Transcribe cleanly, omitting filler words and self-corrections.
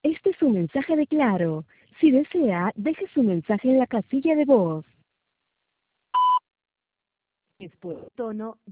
Este es un mensaje de Claro. Si desea, deje su mensaje en la casilla de voz. Después, tono